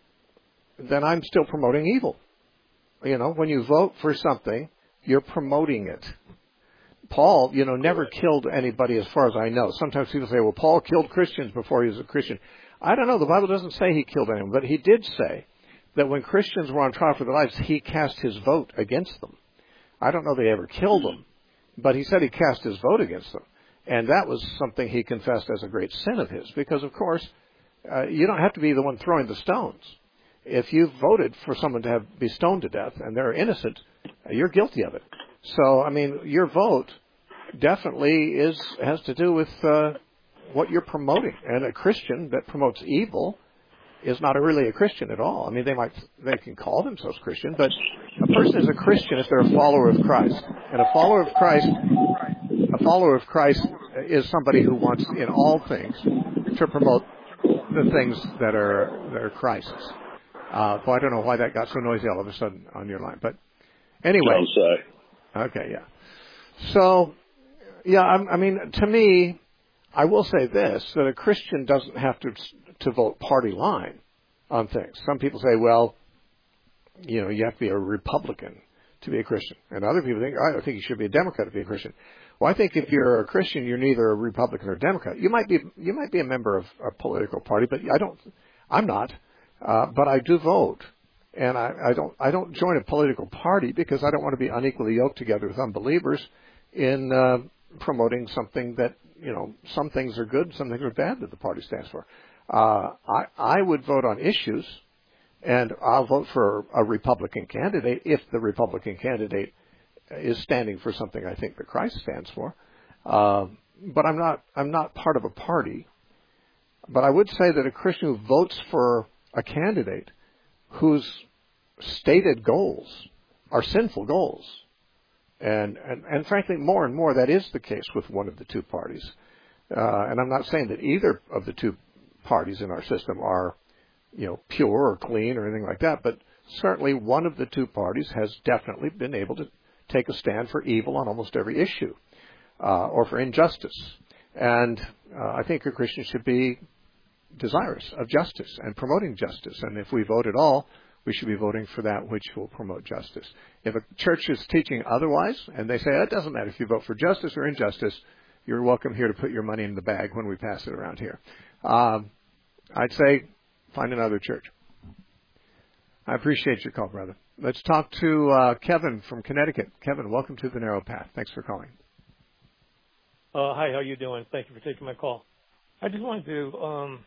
then I'm still promoting evil. You know, when you vote for something, you're promoting it. Paul, you know, never killed anybody as far as I know. Sometimes people say, well, Paul killed Christians before he was a Christian. I don't know. The Bible doesn't say he killed anyone, but he did say that when Christians were on trial for their lives, he cast his vote against them. I don't know they ever killed them, but he said he cast his vote against them. And that was something he confessed as a great sin of his, because, of course, uh, you don't have to be the one throwing the stones. If you've voted for someone to have, be stoned to death and they're innocent, you're guilty of it. So, I mean, your vote definitely is has to do with uh, what you're promoting. And a Christian that promotes evil is not a, really a Christian at all. I mean, they might they can call themselves Christian, but a person is a Christian if they're a follower of Christ. And a follower of Christ, a follower of Christ is somebody who wants in all things to promote the things that are that are Christ's. Uh, well, I don't know why that got so noisy all of a sudden on your line, but anyway. I'm sorry. Okay, yeah. So, yeah, I, I mean, to me, I will say this, that a Christian doesn't have to to vote party line on things. Some people say, well, you know, you have to be a Republican to be a Christian. And other people think, I don't think you should be a Democrat to be a Christian. Well, I think if you're a Christian, you're neither a Republican or a Democrat. You might be you might be a member of a political party, but I don't, I'm not. Uh, but I do vote. And I, I don't I don't join a political party because I don't want to be unequally yoked together with unbelievers in uh, promoting something that, you know, some things are good, some things are bad that the party stands for. Uh, I, I would vote on issues, and I'll vote for a Republican candidate if the Republican candidate is standing for something I think that Christ stands for. Uh, but I'm not I'm not part of a party. But I would say that a Christian who votes for a candidate whose stated goals are sinful goals, and, and, and frankly, more and more that is the case with one of the two parties, Uh, and I'm not saying that either of the two parties in our system are, you know, pure or clean or anything like that, but certainly one of the two parties has definitely been able to take a stand for evil on almost every issue, uh, or for injustice. And uh, I think a Christian should be desirous of justice and promoting justice. And if we vote at all, we should be voting for that which will promote justice. If a church is teaching otherwise, and they say, it doesn't matter if you vote for justice or injustice, you're welcome here to put your money in the bag when we pass it around here. Um, I'd say find another church. I appreciate your call, brother. Let's talk to uh, Kevin from Connecticut. Kevin, welcome to The Narrow Path. Thanks for calling. Uh, hi, how you doing? Thank you for taking my call. I just wanted to, um,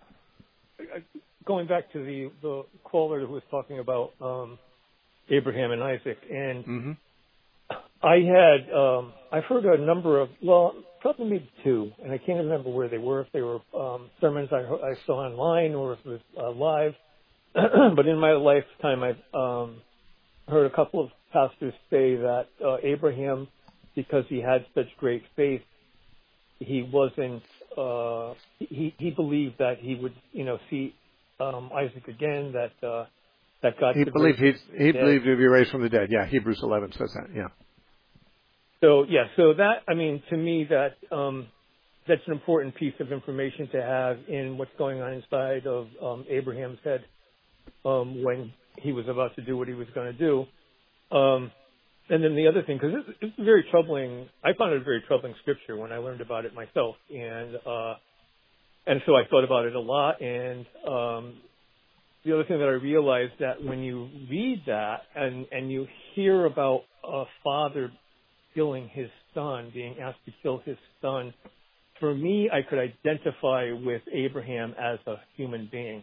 going back to the, the caller who was talking about um, Abraham and Isaac, and mm-hmm. I had, um, I've heard a number of, well, probably maybe two, and I can't remember where they were, if they were um, sermons I, I saw online or if it was uh, live. But in my lifetime, I've um, heard a couple of pastors say that uh, Abraham, because he had such great faith, he wasn't, uh, he, he believed that he would, you know, see um, Isaac again, that uh, that God he could believed raise he he believed he'd be raised from the dead. Yeah, Hebrews eleven says that. Yeah. So yeah, so that I mean, to me, that um, that's an important piece of information to have in what's going on inside of um, Abraham's head um, when he was about to do what he was going to do. Um, And then the other thing, because it's, it's very troubling, I found it a very troubling scripture when I learned about it myself. And uh, and so I thought about it a lot. And um, the other thing that I realized that when you read that and, and you hear about a father killing his son, being asked to kill his son, for me, I could identify with Abraham as a human being.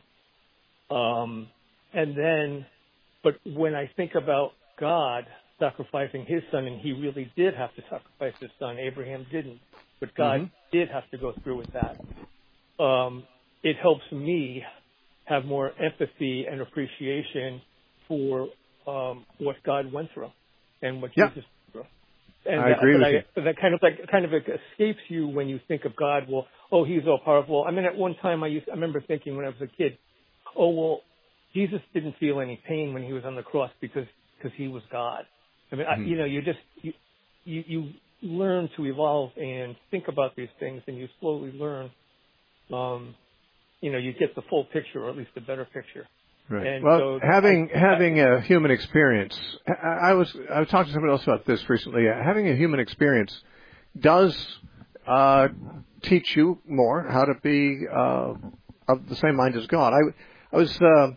Um, and then, but when I think about God sacrificing his son, and he really did have to sacrifice his son. Abraham didn't, but God mm-hmm. did have to go through with that. Um, it helps me have more empathy and appreciation for um, what God went through and what yeah. Jesus went through. And I that, agree with I, you. That kind of like kind of escapes you when you think of God. Well, oh, he's all powerful. I mean, at one time I used I remember thinking when I was a kid, oh well, Jesus didn't feel any pain when he was on the cross because because he was God. I mean, mm-hmm. I, you know, you just, you, you, you learn to evolve and think about these things, and you slowly learn, um, you know, you get the full picture, or at least a better picture. Right. And well, so having, I, having a human experience, I, I was, I was talking to someone else about this recently. Having a human experience does, uh, teach you more how to be, uh, of the same mind as God. I, I was, uh,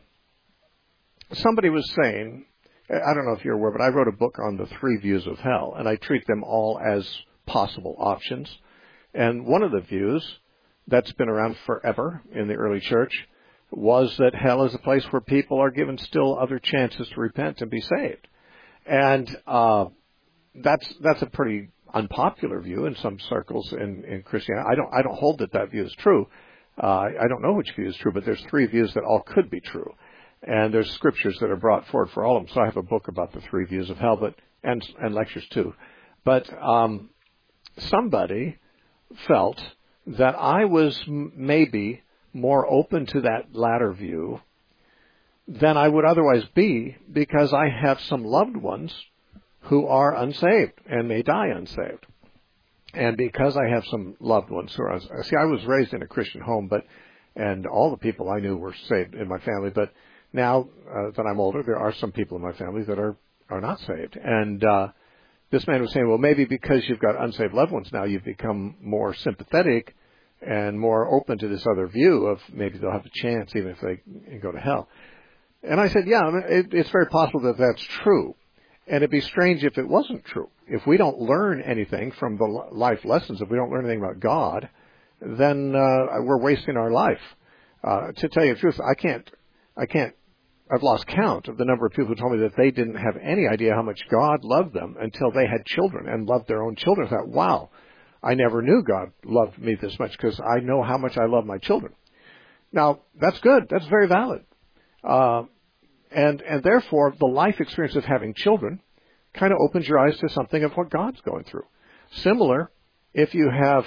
somebody was saying, I don't know if you're aware, but I wrote a book on the three views of hell, and I treat them all as possible options. And one of the views that's been around forever in the early church was that hell is a place where people are given still other chances to repent and be saved. And uh, that's that's a pretty unpopular view in some circles in, in Christianity. I don't I don't hold that that view is true. Uh, I don't know which view is true, but there's three views that all could be true. And there's scriptures that are brought forward for all of them. So I have a book about the three views of hell, but and and lectures too. But um, somebody felt that I was m- maybe more open to that latter view than I would otherwise be, because I have some loved ones who are unsaved and may die unsaved. And because I have some loved ones who are unsaved. See, I was raised in a Christian home, but and all the people I knew were saved in my family, but now uh, that I'm older, there are some people in my family that are, are not saved. And uh, this man was saying, well, maybe because you've got unsaved loved ones now, you've become more sympathetic and more open to this other view of maybe they'll have a chance even if they go to hell. And I said, yeah, I mean, it, it's very possible that that's true. And it'd be strange if it wasn't true. If we don't learn anything from the life lessons, if we don't learn anything about God, then uh, we're wasting our life. Uh, to tell you the truth, I can't, I can't, I've lost count of the number of people who told me that they didn't have any idea how much God loved them until they had children and loved their own children. I thought, wow, I never knew God loved me this much because I know how much I love my children. Now, that's good. That's very valid. Uh, and, and therefore, the life experience of having children kind of opens your eyes to something of what God's going through. Similar, if you have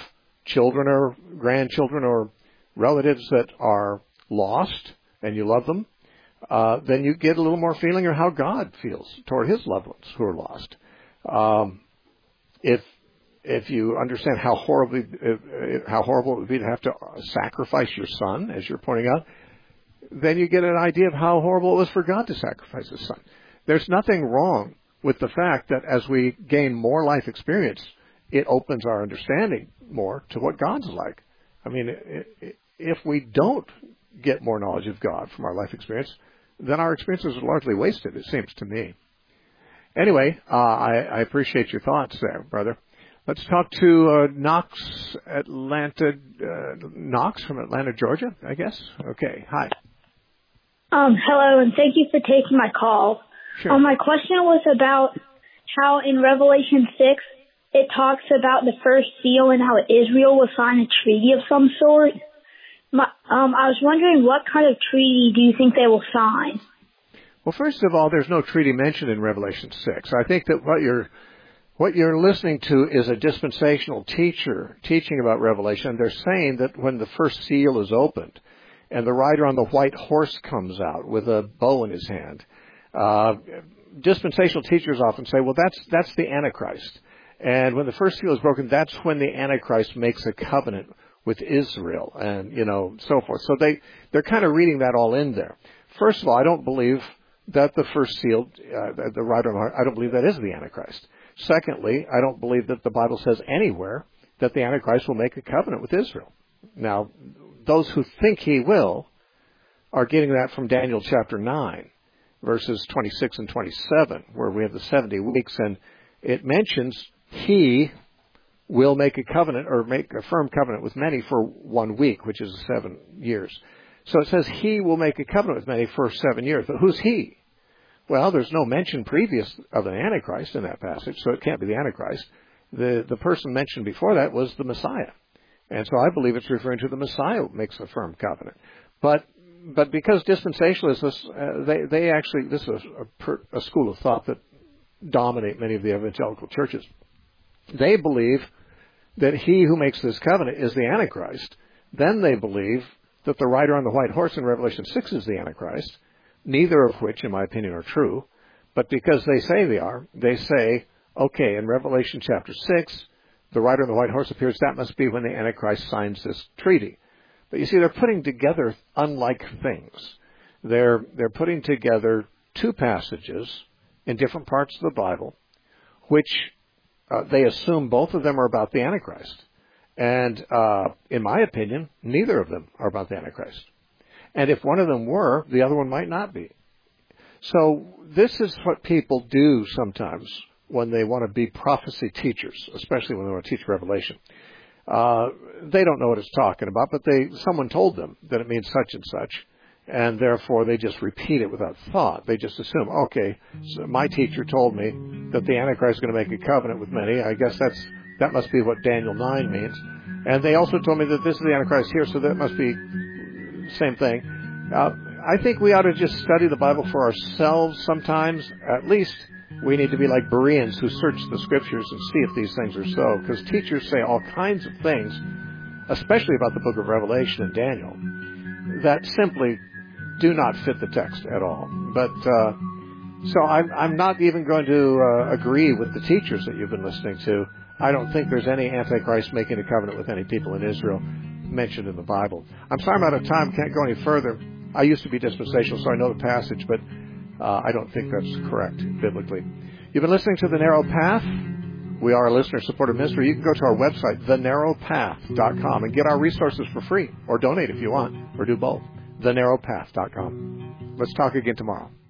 children or grandchildren or relatives that are lost and you love them, uh, then you get a little more feeling of how God feels toward his loved ones who are lost. Um, if if you understand how horribly how horrible it would be to have to sacrifice your son, as you're pointing out, then you get an idea of how horrible it was for God to sacrifice his son. There's nothing wrong with the fact that as we gain more life experience, it opens our understanding more to what God's like. I mean, if we don't get more knowledge of God from our life experience, then our experiences are largely wasted, it seems to me. Anyway, uh, I, I appreciate your thoughts there, brother. Let's talk to uh, Knox, Atlanta, uh, Knox from Atlanta, Georgia, I guess. Okay, hi. Um, hello, and thank you for taking my call. Sure. Um, my question was about how in Revelation six it talks about the first seal and how Israel will sign a treaty of some sort. My, um, I was wondering what kind of treaty do you think they will sign? Well, first of all, there's no treaty mentioned in Revelation six. I think that what you're what you're listening to is a dispensational teacher teaching about Revelation. They're saying that when the first seal is opened and the rider on the white horse comes out with a bow in his hand, uh, dispensational teachers often say, well, that's that's the Antichrist. And when the first seal is broken, that's when the Antichrist makes a covenant with Israel and, you know, so forth. So they, they're kind of reading that all in there. First of all, I don't believe that the first seal, uh, the rider on the horse, I don't believe that is the Antichrist. Secondly, I don't believe that the Bible says anywhere that the Antichrist will make a covenant with Israel. Now, those who think he will are getting that from Daniel chapter nine, verses twenty-six and twenty-seven, where we have the seventy weeks, and it mentions he will make a covenant or make a firm covenant with many for one week, which is seven years. So it says he will make a covenant with many for seven years. But who's he? Well, there's no mention previous of an Antichrist in that passage, so it can't be the Antichrist. The the person mentioned before that was the Messiah. And so I believe it's referring to the Messiah who makes a firm covenant. But but because dispensationalists, uh, they, they actually, this is a, a, per, a school of thought that dominate many of the evangelical churches. They believe that he who makes this covenant is the Antichrist. Then they believe that the rider on the white horse in Revelation six is the Antichrist, neither of which, in my opinion, are true. But because they say they are, they say, okay, in Revelation chapter six, the rider on the white horse appears. That must be when the Antichrist signs this treaty. But you see, they're putting together unlike things. They're, they're putting together two passages in different parts of the Bible, which uh, they assume both of them are about the Antichrist. And uh, in my opinion, neither of them are about the Antichrist. And if one of them were, the other one might not be. So this is what people do sometimes when they want to be prophecy teachers, especially when they want to teach Revelation. Uh, they don't know what it's talking about, but they someone told them that it means such and such, and therefore they just repeat it without thought. They just assume, okay, so my teacher told me that the Antichrist is going to make a covenant with many. I guess that's that must be what Daniel nine means. And they also told me that this is the Antichrist here, so that must be the same thing. Uh, I think we ought to just study the Bible for ourselves sometimes. At least we need to be like Bereans who search the Scriptures and see if these things are so, because teachers say all kinds of things, especially about the book of Revelation and Daniel, that simply do not fit the text at all. But uh, so I'm, I'm not even going to uh, agree with the teachers that you've been listening to. I don't think there's any Antichrist making a covenant with any people in Israel mentioned in the Bible. I'm sorry I'm out of time, can't go any further. I used to be dispensational, so I know the passage, but uh, I don't think that's correct biblically. You've been listening to The Narrow Path. We are a listener-supported ministry. You can go to our website, the narrow path dot com, and get our resources for free, or donate if you want, or do both, the narrow path dot com. Let's talk again tomorrow.